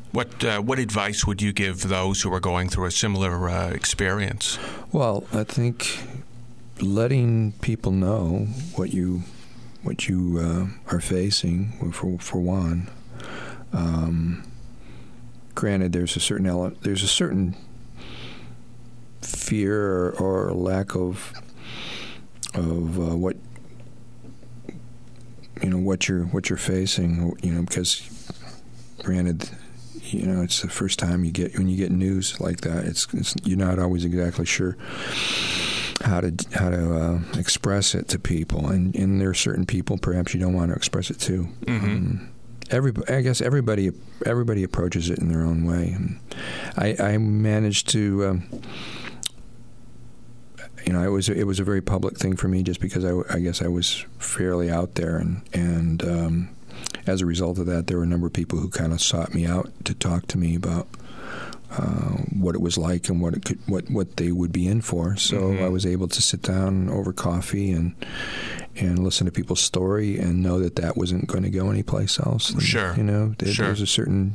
What advice would you give those who are going through a similar experience? Well, I think letting people know what you are facing, for one. Granted, there's a certain fear or lack of what you're facing, because granted, it's the first time when you get news like that, it's you're not always exactly sure how to express it to people, and there are certain people perhaps you don't want to express it to. Mm-hmm. I guess everybody approaches it in their own way. And I managed to, it was a very public thing for me, just because I guess I was fairly out there, and as a result of that, there were a number of people who kind of sought me out to talk to me about what it was like and what they would be in for. So mm-hmm. I was able to sit down over coffee and listen to people's story and know that wasn't going to go anyplace else. And, sure. There's a certain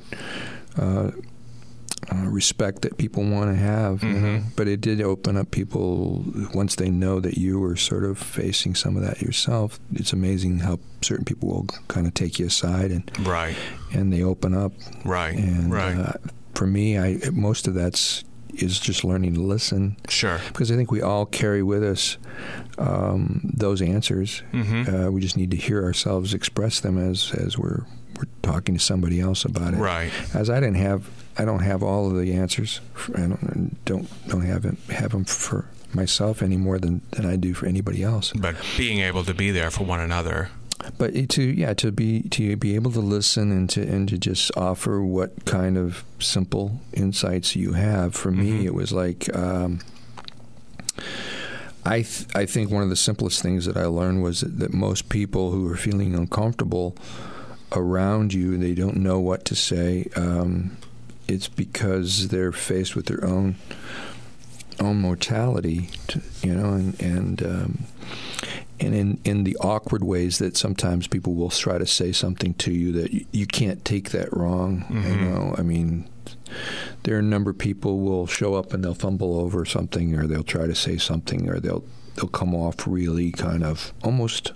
respect that people want to have. Mm-hmm. But it did open up people, once they know that you were sort of facing some of that yourself. It's amazing how certain people will kind of take you aside right. and they open up. Right. And right. For me, most of is just learning to listen. Sure. Because I think we all carry with us those answers. Mm-hmm. We just need to hear ourselves express them as we're talking to somebody else about it. Right. As I don't have all of the answers. I don't have them for myself any more than I do for anybody else. But being able to be there for one another. But to be able to listen and to just offer what kind of simple insights you have. For me, mm-hmm. it was like I think one of the simplest things that I learned was that most people who are feeling uncomfortable around you, they don't know what to say. It's because they're faced with their own mortality, and in the awkward ways that sometimes people will try to say something to you that you can't take that wrong. Mm-hmm. I mean, there are a number of people will show up and they'll fumble over something, or they'll try to say something, or they'll come off really kind of almost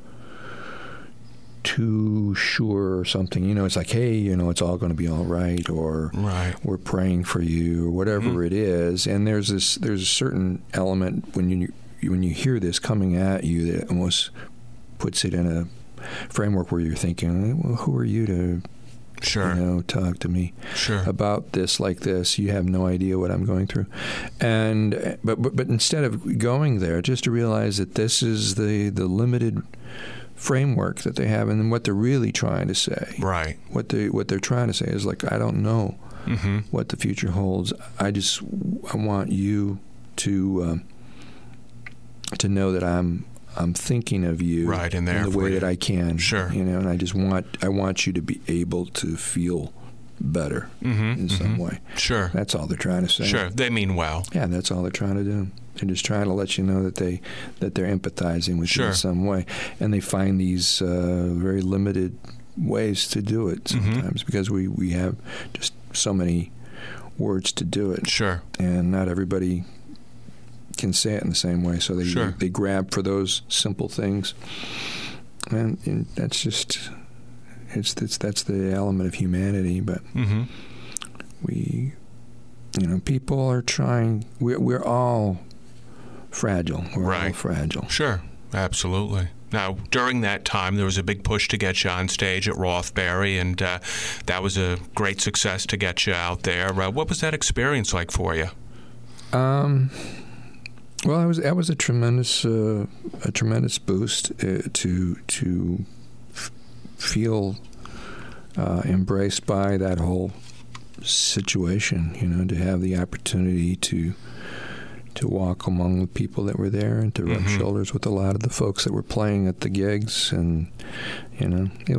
too sure or something. It's like, hey, it's all going to be all right, or right. we're praying for you, or whatever mm-hmm. it is. And there's a certain element when you hear this coming at you that almost puts it in a framework where you're thinking, well, who are you to sure. Talk to me sure. about this like this? You have no idea what I'm going through. And but instead of going there, just to realize that this is the limited framework that they have, and what they're really trying to say. Right. What they're trying to say is like, I don't know mm-hmm. what the future holds. I want you to know that I'm thinking of you right in there in the way that I can. Sure. And I want you to be able to feel better mm-hmm. in some mm-hmm. way. Sure. That's all they're trying to say. Sure. They mean well. Yeah, that's all they're trying to do. They're just trying to let you know that they're empathizing with you in some way, and they find these very limited ways to do it sometimes mm-hmm. because we have just so many words to do it. Sure. And not everybody can say it in the same way, so they grab for those simple things, and that's just that's the element of humanity. But mm-hmm. People are trying. We're all fragile. We're all fragile. Sure, absolutely. Now, during that time, there was a big push to get you on stage at Rothbury, and that was a great success to get you out there. What was that experience like for you? Well, that was a tremendous boost to feel embraced by that whole situation. To have the opportunity to walk among the people that were there and to rub mm-hmm. shoulders with a lot of the folks that were playing at the gigs, and it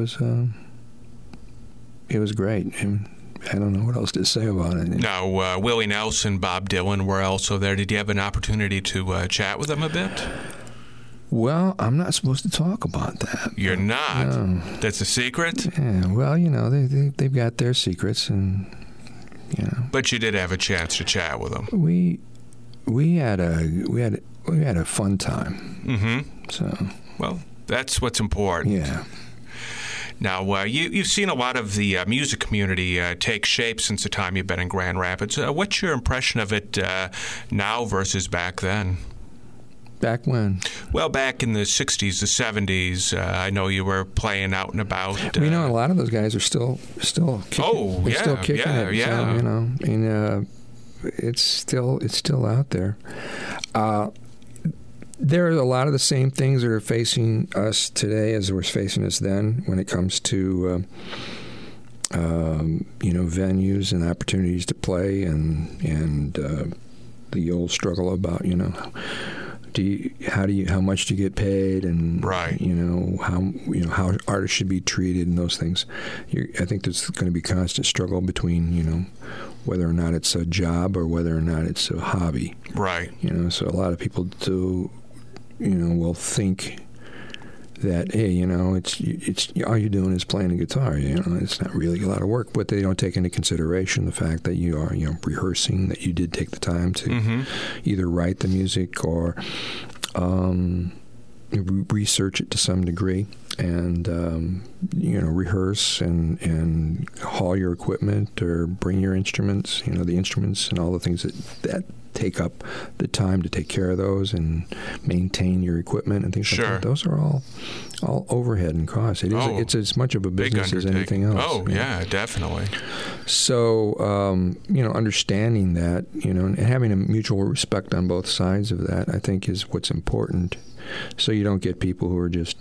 was great. And I don't know what else to say about it. Now, Willie Nelson, Bob Dylan were also there. Did you have an opportunity to chat with them a bit? Well, I'm not supposed to talk about that. You're not? No. That's a secret? Yeah, well, they've got their secrets, and, But you did have a chance to chat with them. We had a fun time. Mm-hmm. So, well, that's what's important. Yeah. Now, you've seen a lot of the music community take shape since the time you've been in Grand Rapids. What's your impression of it now versus back then? Back when? Well, back in the 60s, the 70s. I know you were playing out and about. A lot of those guys are still kicking. Oh, They're yeah, still kicking it. yeah. So, it's still out there. There are a lot of the same things that are facing us today as were facing us then when it comes to venues and opportunities to play and the old struggle about how much do you get paid, and right. how artists should be treated and those things. I think there's going to be constant struggle between whether or not it's a job or whether or not it's a hobby. Right. So a lot of people will think that, hey, it's all you're doing is playing a guitar. It's not really a lot of work, but they don't take into consideration the fact that you are, rehearsing, that you did take the time to either write the music or research it to some degree, and rehearse and haul your equipment or bring your instruments. The instruments and all the things that take up the time to take care of those and maintain your equipment and things like that. Those are all overhead and costs. It's as much of a business as anything else. Oh, yeah, definitely. So, understanding that, and having a mutual respect on both sides of that, I think is what's important. So you don't get people who are just,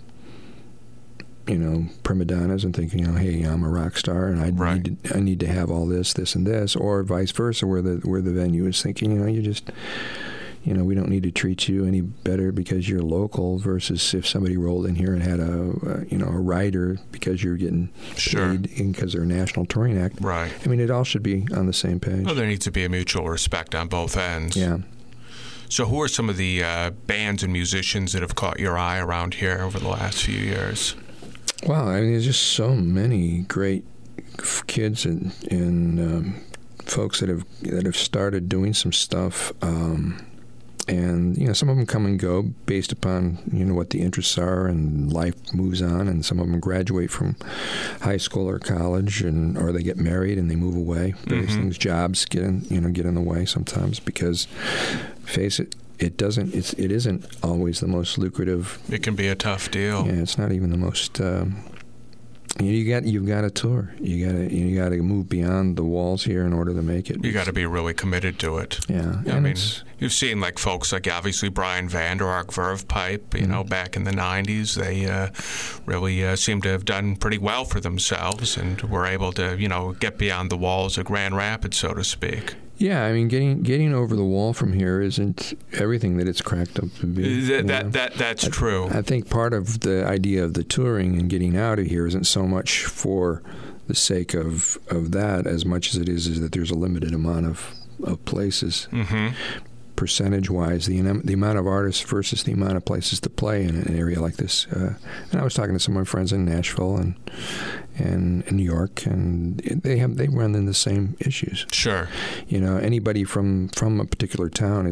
prima donnas and thinking, hey, I'm a rock star and I need to have all this, and this, or vice versa, where the venue is thinking, you just, we don't need to treat you any better because you're local, versus if somebody rolled in here and had a rider because you're getting paid because they're a national touring act. Right. I mean, it all should be on the same page. Well, there needs to be a mutual respect on both ends. Yeah. So who are some of the bands and musicians that have caught your eye around here over the last few years? Wow, I mean, there's just so many great kids and folks that have started doing some stuff, and some of them come and go based upon what the interests are, and life moves on, and some of them graduate from high school or college, or they get married and they move away. Various things, jobs get in the way sometimes because, face it. It isn't always the most lucrative. It can be a tough deal. Yeah, it's not even the most. You've got to tour. You got to move beyond the walls here in order to make it. You got to be really committed to it. Yeah, I mean, you've seen folks like obviously Brian Vander Ark, Verve Pipe. Back in the '90s, they really seem to have done pretty well for themselves and were able to get beyond the walls of Grand Rapids, so to speak. Yeah, I mean, getting over the wall from here isn't everything that it's cracked up to be. That's true. I think part of the idea of the touring and getting out of here isn't so much for the sake of that as much as it is that there's a limited amount of places. Percentage-wise, the amount of artists versus the amount of places to play in an area like this. And I was talking to some of my friends in Nashville and New York, and they run into the same issues. Sure. Anybody from a particular town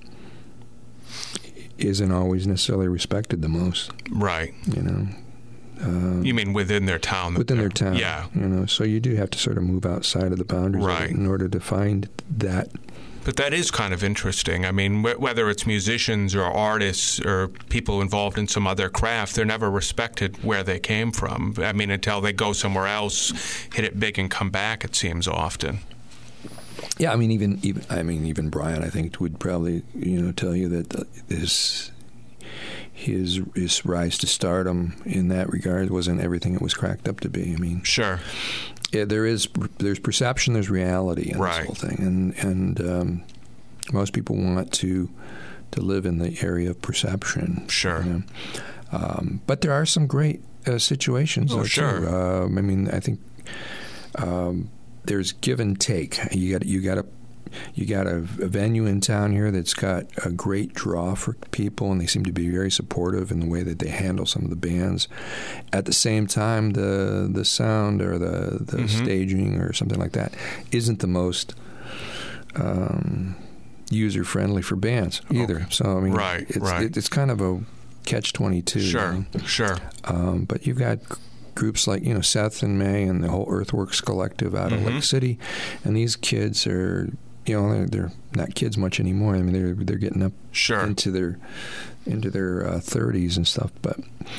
isn't always necessarily respected the most. Right. You mean within their town? Within their town. Yeah. So you do have to sort of move outside of the boundaries of it in order to find that. But that is kind of interesting. I mean, whether it's musicians or artists or people involved in some other craft, they're never respected where they came from. I mean, until they go somewhere else, hit it big and come back, it seems often. Yeah, I mean, even Brian, I think, would probably tell you that his rise to stardom in that regard wasn't everything it was cracked up to be. I mean, sure. Yeah, there's perception, there's reality in this whole thing, and most people want to live in the area of perception. Sure. But there are some great situations. Oh, sure. Too. I mean, I think there's give and take. You got to you got a venue in town here that's got a great draw for people, and they seem to be very supportive in the way that they handle some of the bands. At the same time, the sound or the staging or something like that isn't the most user friendly for bands either. Okay. So I mean, right. It's kind of a catch-22. Sure, sure. But you've got groups like Seth and May and the whole Earthworks Collective out of Lake City, and these kids are they're not kids much anymore. I mean they're getting up into their 30s and stuff, but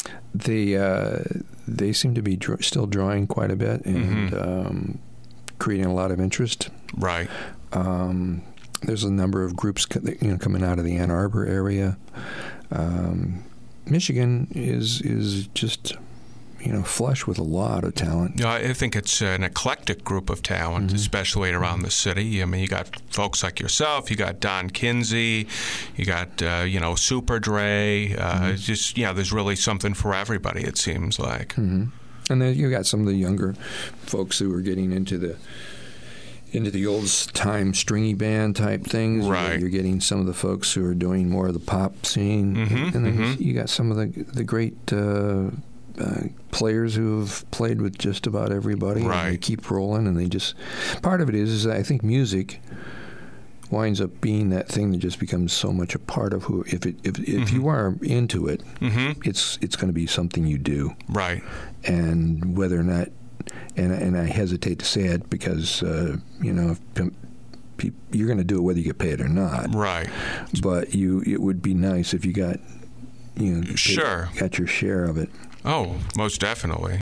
they seem to be still drawing quite a bit and creating a lot of interest. Right. There's a number of groups coming out of the Ann Arbor area. Michigan is just flush with a lot of talent. I think it's an eclectic group of talent, especially around the city. I mean, you got folks like yourself, you got Don Kinsey, you got Super Dre. Just there's really something for everybody. It seems like. And then you got some of the younger folks who are getting into the old time stringy band type things. Right. You're getting some of the folks who are doing more of the pop scene, and then you got some of the great players who have played with just about everybody. Right. And they keep rolling, and they just part of it is I think music winds up being that thing that just becomes so much a part of who. If you are into it, it's going to be something you do. Right. And whether or not. And I hesitate to say it because you're going to do it whether you get paid or not. Right. But it would be nice if you got got your share of it. Oh, most definitely.